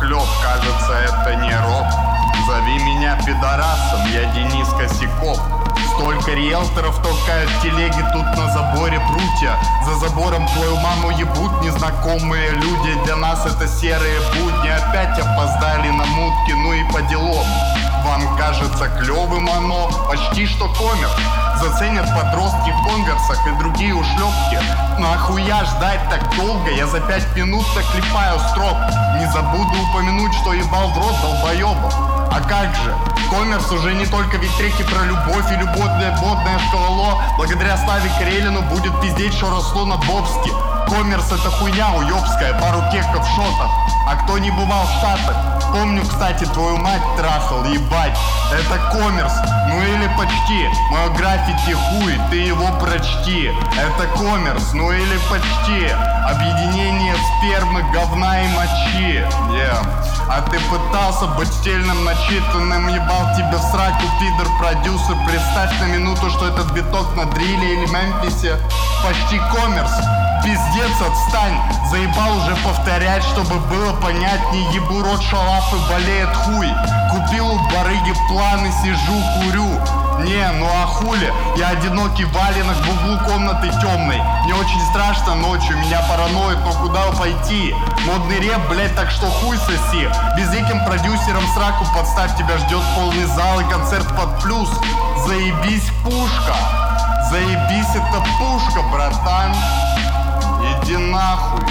ушлеп, кажется, это не рок. Зови меня пидорасом, я Денис Косяков. Столько риэлторов толкают телеги, тут на заборе прутья. За забором твою маму ебут незнакомые люди. Для нас это серые будни, опять опоздали на мутки, ну и по делам. Вам кажется клевым оно, почти что коммерс. Заценят подростки в конверсах и другие ушлепки. Нахуя ждать так долго, я за 5 минут наклепаю строк. Не забуду упомянуть, что ебал в рот долбоебов. А как же, коммерс уже не только ведь треки про любовь или модное школоло. Благодаря Славе Карелину будет пиздеть, что росло на Бобске. Коммерс это хуйня уёбская, пару кеков шотов. А кто не бывал в Штатах? Помню, кстати, твою мать трахал, ебать. Это коммерс, ну или почти. Мое граффити хуй, ты его прочти. Это коммерс, ну или почти. Объединение спермы, говна и мочи. А ты пытался быть стильным, начитанным, ебал тебе в сраку, пидор-продюсер. Представь на минуту, что этот биток на дриле или Мемфисе. Почти коммерс. Пиздец, отстань, заебал уже повторять, чтобы было понятней. Ебу рот шалав и болеет хуй. Купил у барыги планы, сижу, курю. Не, ну а хули, я одинокий валенок в углу комнаты темной. Мне очень страшно ночью, меня параноид, но куда пойти? Модный реп, блять, так что хуй соси. Безликим продюсером сраку подставь, тебя ждет полный зал и концерт под плюс. Заебись, пушка, заебись, это пушка, братан. Иди нахуй.